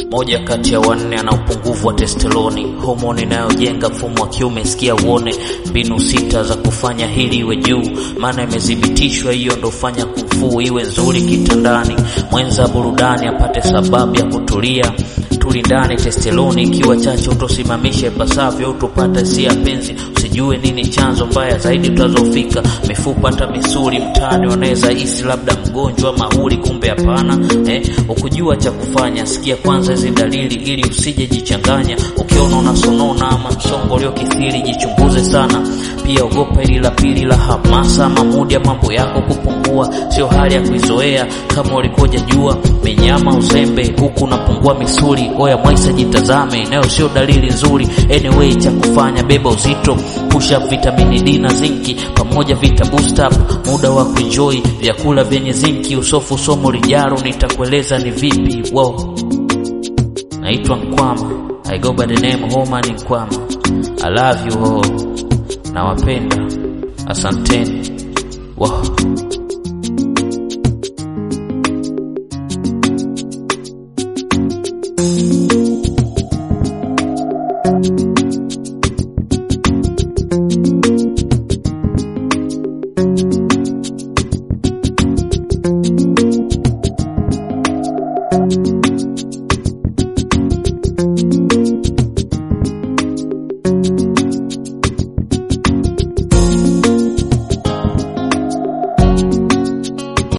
Moja kati ya 4 ana upungufu wa testosterone, homoni inayojenga mfumo wa kiume. Sikia uone mbinu 6 za kufanya hili iwe juu, maana imethibitishwa hiyo ndo fanya kufu iwe nzuri kitandani. Mwenza burudani apate sababu ya kutulia. Tulindane testosterone ikiwa chache utosimamisha ipasavyo, utopata hisia penzi. Usijue nini chanzo, mbaya zaidi utazofika. Mifupa hata misuli mtani wanaweza hisi labda mgonjwa mahuri, kumbe hapana. Ukujua cha kufanya, sikia kwanza hizi dalili ili usije jichanganya. Ukiona unasonona ama msongo uliokithiri, jichunguze sana. Pia ogopa ili la pili la hamasa ama mood ya mambo yako kupungua, sio hali ya kuizoea kama ulikoja jua. Menyama uzembe huku unapungua misuli, oya mwaisa jitazame, nayo sio dalili nzuri. Anyway cha kufanya, beba uzito, push up vitamini D na zinki pamoja vita boost up. Muda wa kuenjoy vyakula vyenye zinki, usofu somo lijaro nitakueleza ni vipi. Wow, naitwa Nkwama, I go by the name Homan Nkwama. I love you all, nawapenda, asanteni. Wow.